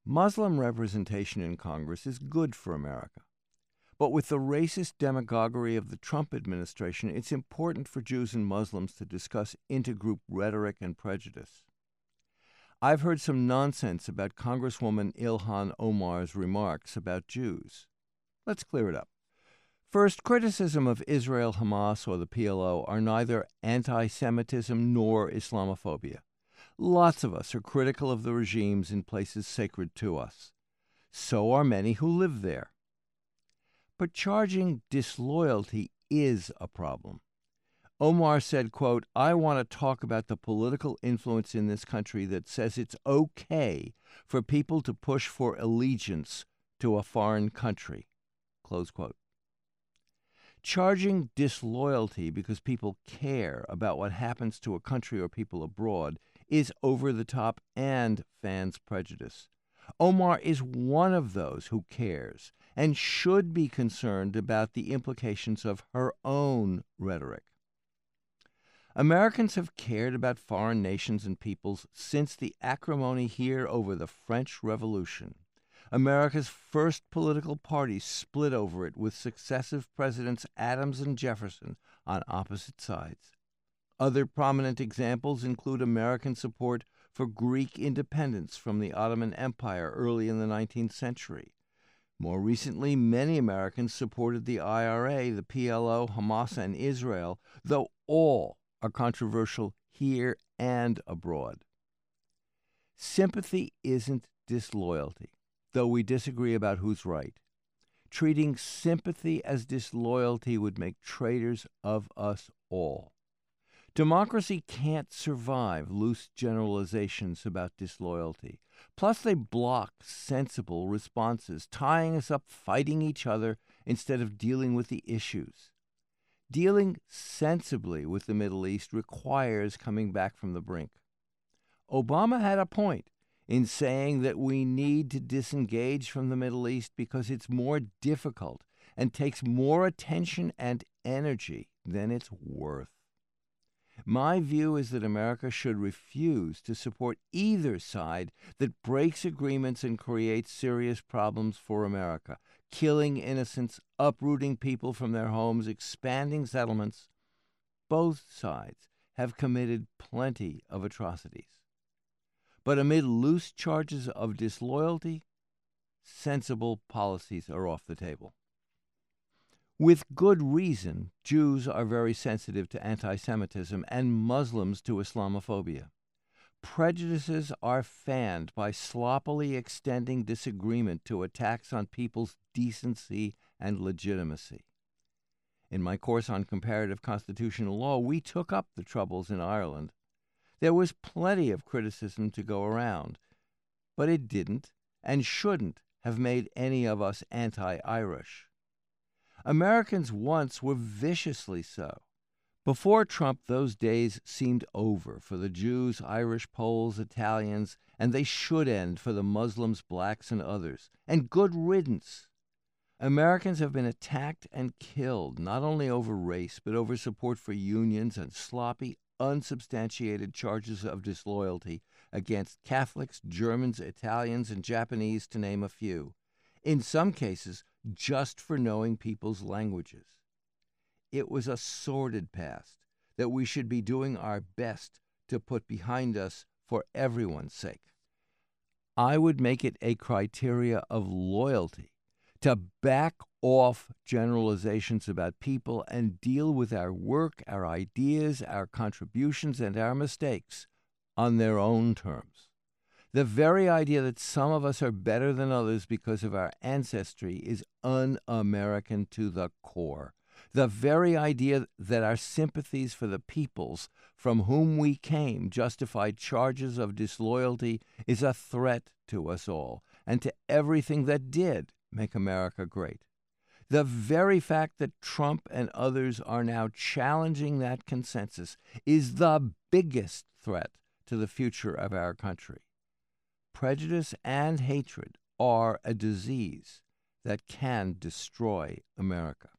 Muslim representation in Congress is good for America. But with the racist demagoguery of the Trump administration, it's important for Jews and Muslims to discuss intergroup rhetoric and prejudice. I've heard some nonsense about Congresswoman Ilhan Omar's remarks about Jews. Let's clear it up. First, criticism of Israel, Hamas, or the PLO are neither anti-Semitism nor Islamophobia. Lots of us are critical of the regimes in places sacred to us. So are many who live there. But charging disloyalty is a problem. Omar said, quote, "I want to talk about the political influence in this country that says it's okay for people to push for allegiance to a foreign country," close quote. Charging disloyalty because people care about what happens to a country or people abroad is over the top and fans prejudice. Omar is one of those who cares and should be concerned about the implications of her own rhetoric. Americans have cared about foreign nations and peoples since the acrimony here over the French Revolution. America's first political parties split over it, with successive presidents Adams and Jefferson on opposite sides. Other prominent examples include American support for Greek independence from the Ottoman Empire early in the 19th century. More recently, many Americans supported the IRA, the PLO, Hamas, and Israel, though all are controversial here and abroad. Sympathy isn't disloyalty, though we disagree about who's right. Treating sympathy as disloyalty would make traitors of us all. Democracy can't survive loose generalizations about disloyalty. Plus, they block sensible responses, tying us up fighting each other instead of dealing with the issues. Dealing sensibly with the Middle East requires coming back from the brink. Obama had a point in saying that we need to disengage from the Middle East because it's more difficult and takes more attention and energy than it's worth. My view is that America should refuse to support either side that breaks agreements and creates serious problems for America, killing innocents, uprooting people from their homes, expanding settlements. Both sides have committed plenty of atrocities. But amid loose charges of disloyalty, sensible policies are off the table. With good reason, Jews are very sensitive to anti-Semitism and Muslims to Islamophobia. Prejudices are fanned by sloppily extending disagreement to attacks on people's decency and legitimacy. In my course on comparative constitutional law, we took up the troubles in Ireland. There was plenty of criticism to go around, but it didn't and shouldn't have made any of us anti-Irish. Americans once were viciously so. Before Trump, those days seemed over for the Jews, Irish, Poles, Italians, and they should end for the Muslims, blacks, and others. And good riddance. Americans have been attacked and killed, not only over race, but over support for unions and sloppy, unsubstantiated charges of disloyalty against Catholics, Germans, Italians, and Japanese, to name a few. In some cases, just for knowing people's languages. It was a sordid past that we should be doing our best to put behind us for everyone's sake. I would make it a criteria of loyalty to back off generalizations about people and deal with our work, our ideas, our contributions, and our mistakes on their own terms. The very idea that some of us are better than others because of our ancestry is un-American to the core. The very idea that our sympathies for the peoples from whom we came justify charges of disloyalty is a threat to us all and to everything that did make America great. The very fact that Trump and others are now challenging that consensus is the biggest threat to the future of our country. Prejudice and hatred are a disease that can destroy America.